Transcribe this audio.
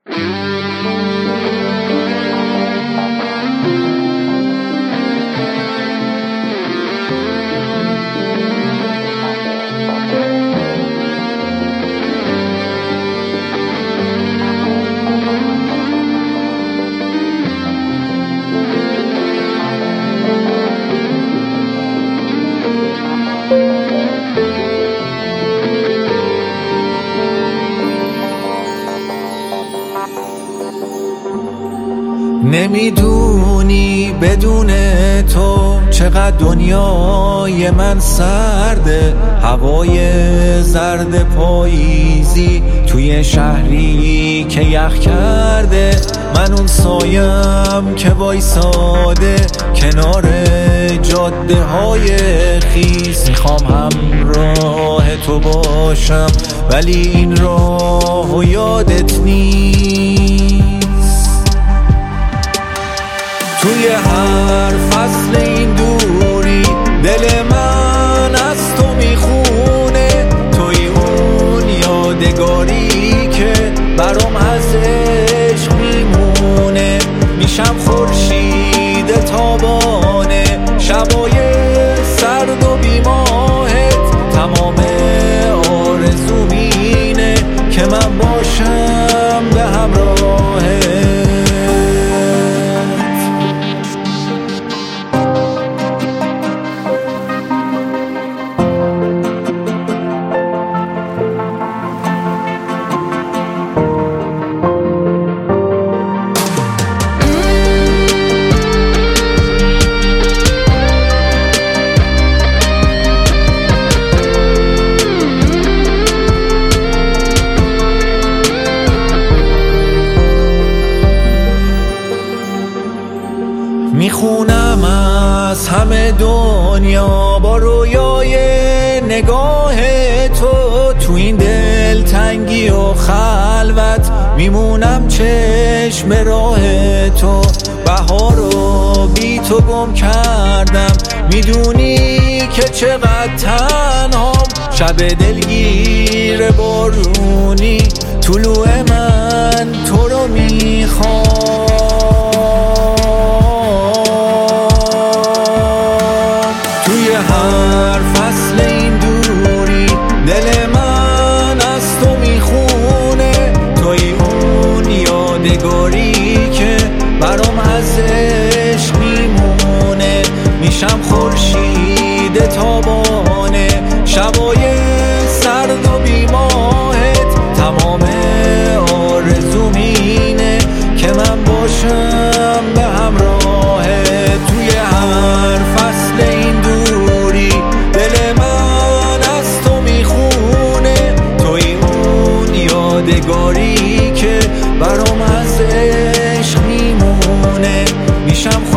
نمیدونی بدون تو چقدر دنیای من سرده، هوای زرد پاییزی توی شهری که یخ کرده. من اون سایم که وایساده کنار جاده های خیس، میخوام همراه تو باشم ولی این راهو یادت نیست. توی هر فصل این دوری دل من از تو میخونه، توی اون یادگاری که برام از عشق میمونه. میشم خورشید تابانه شبای سرد و بیماهت، تمام آرزوم اینه که من باشم به همراهت. میخونم از همه دنیا با رویای نگاه تو این دل تنگی و خلوت میمونم چشم راه تو. بهارو بی تو گم کردم، میدونی که چقدر تنهام. شب دلگیر بارونی طلوع من تو رو میخوام. توی هر فصل این دوری دل من از تو میخونه، توی اون یادگاری که برام از عشق میمونه. میشم خورشید تابانه شبای سرد و بیماهت، تمام آرزوم اینه که من باشم به همراهت. توی هر فصل این دوری دل من از تو میخونه، توی اون یادگاری که برام از عشق میمونه. میشم